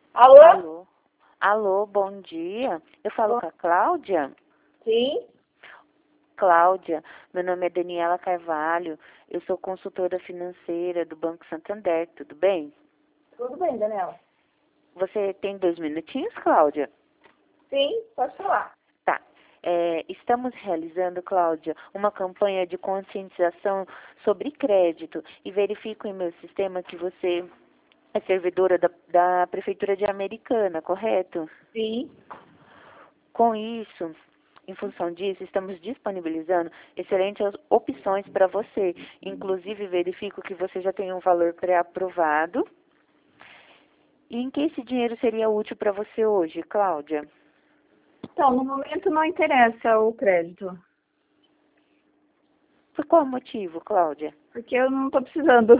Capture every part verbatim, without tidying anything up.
Alô? Alô? Alô, bom dia. Eu falo Bom- com a Cláudia? Sim? Cláudia, meu nome é Daniela Carvalho. Eu sou consultora financeira do Banco Santander, tudo bem? Tudo bem, Daniela? Você tem dois minutinhos, Cláudia? Sim, pode falar. Tá. É, estamos realizando, Cláudia, uma campanha de conscientização sobre crédito e verifico em meu sistema que você é servidora da, da Prefeitura de Americana, correto? Sim. Com isso, em função disso, estamos disponibilizando excelentes opções para você. Inclusive, verifico que você já tem um valor pré-aprovado. E em que esse dinheiro seria útil para você hoje, Cláudia? Então, no momento não interessa o crédito, Por qual motivo, Cláudia? porque eu não estou precisando.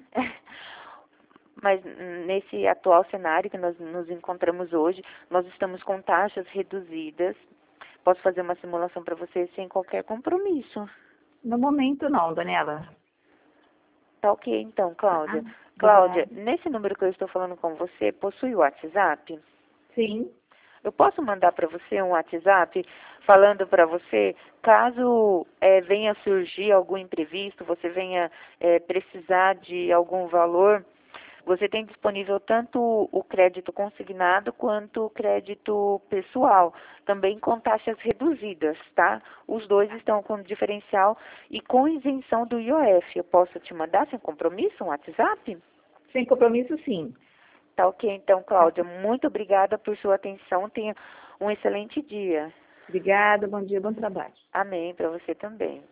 Mas hum, nesse atual cenário que nós nos encontramos hoje, nós estamos com taxas reduzidas. Posso fazer uma simulação para você sem qualquer compromisso. No momento não, Daniela. Tá ok, então, Cláudia. Ah, Cláudia, obrigada. nesse número que eu estou falando com você, possui o WhatsApp? Sim. Eu posso mandar para você um WhatsApp falando para você, caso eh, venha surgir algum imprevisto, você venha eh, precisar de algum valor, você tem disponível tanto o crédito consignado quanto o crédito pessoal, também com taxas reduzidas, tá? Os dois estão com diferencial e com isenção do I O F. Eu posso te mandar sem compromisso um WhatsApp? Sem compromisso, sim. Tá ok, então, Tá. Cláudia. Muito obrigada por sua atenção. Tenha um excelente dia. Obrigada, bom dia, bom trabalho. Amém para você também.